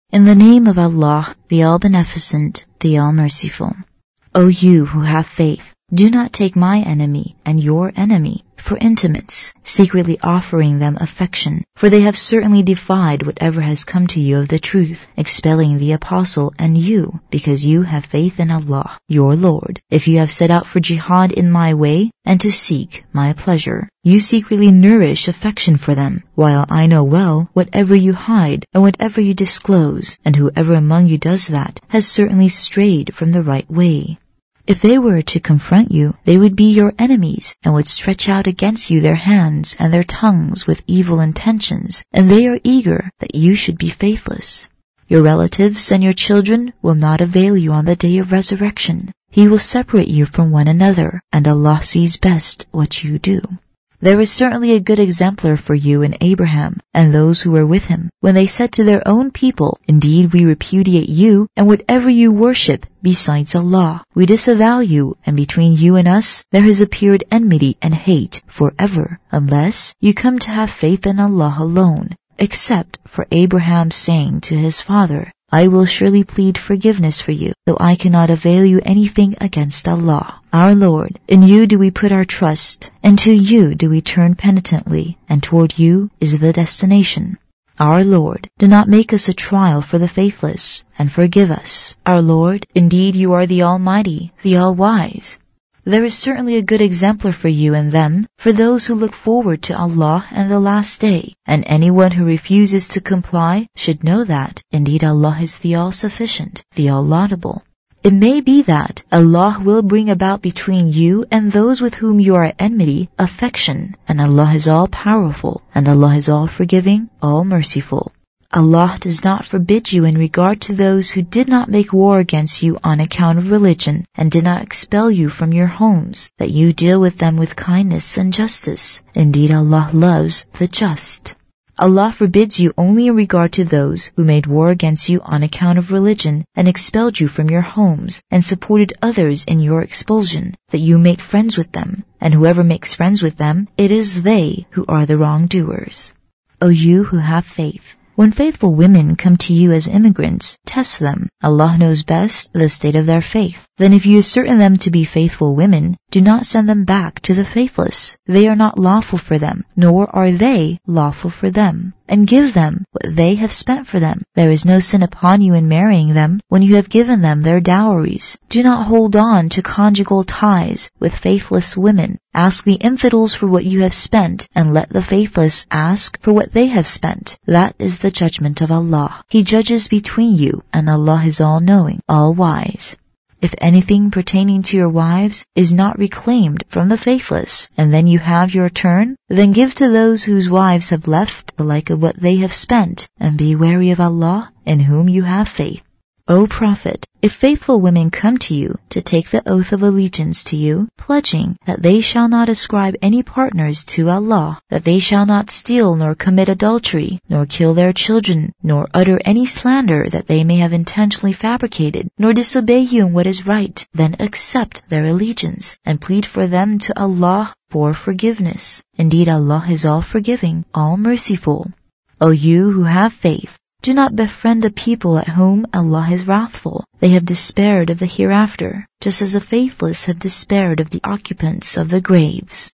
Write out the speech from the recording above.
In the name of Allah, the All-Beneficent, the All-Merciful. O you who have faith, do not take my enemy and your enemy for intimates, secretly offering them affection, for they have certainly defied whatever has come to you of the truth, expelling the apostle and you, because you have faith in Allah, your Lord. If you have set out for jihad in my way, and to seek my pleasure, you secretly nourish affection for them, while I know well whatever you hide and whatever you disclose, and whoever among you does that has certainly strayed from the right way. If they were to confront you, they would be your enemies, and would stretch out against you their hands and their tongues with evil intentions, and they are eager that you should be faithless. Your relatives and your children will not avail you on the day of resurrection. He will separate you from one another, and Allah sees best what you do. There is certainly a good exemplar for you in Abraham and those who were with him, when they said to their own people, "Indeed, we repudiate you and whatever you worship besides Allah. We disavow you, and between you and us there has appeared enmity and hate forever, unless you come to have faith in Allah alone, except for Abraham saying to his father, I will surely plead forgiveness for you, though I cannot avail you anything against Allah. Our Lord, in you do we put our trust, and to you do we turn penitently, and toward you is the destination. Our Lord, do not make us a trial for the faithless, and forgive us. Our Lord, indeed you are the Almighty, the All-Wise. There is certainly a good exemplar for you in them, for those who look forward to Allah and the Last Day, and anyone who refuses to comply should know that, indeed Allah is the All-Sufficient, the All-Laudable. It may be that Allah will bring about between you and those with whom you are at enmity affection, and Allah is all-powerful, and Allah is all-forgiving, all-merciful. Allah does not forbid you in regard to those who did not make war against you on account of religion, and did not expel you from your homes, that you deal with them with kindness and justice. Indeed, Allah loves the just. Allah forbids you only in regard to those who made war against you on account of religion, and expelled you from your homes, and supported others in your expulsion, that you make friends with them, and whoever makes friends with them, it is they who are the wrongdoers. O you who have faith, when faithful women come to you as immigrants, test them. Allah knows best the state of their faith. Then if you ascertain them to be faithful women, do not send them back to the faithless. They are not lawful for them, nor are they lawful for them. And give them what they have spent for them. There is no sin upon you in marrying them when you have given them their dowries. Do not hold on to conjugal ties with faithless women. Ask the infidels for what you have spent, and let the faithless ask for what they have spent. That is the judgment of Allah. He judges between you, and Allah is all-knowing, all-wise. If anything pertaining to your wives is not reclaimed from the faithless, and then you have your turn, then give to those whose wives have left the like of what they have spent, and be wary of Allah, in whom you have faith. O Prophet, if faithful women come to you to take the oath of allegiance to you, pledging that they shall not ascribe any partners to Allah, that they shall not steal nor commit adultery, nor kill their children, nor utter any slander that they may have intentionally fabricated, nor disobey you in what is right, then accept their allegiance, and plead for them to Allah for forgiveness. Indeed, Allah is all-forgiving, all-merciful. O you who have faith, do not befriend a people at whom Allah is wrathful. They have despaired of the hereafter, just as the faithless have despaired of the occupants of the graves.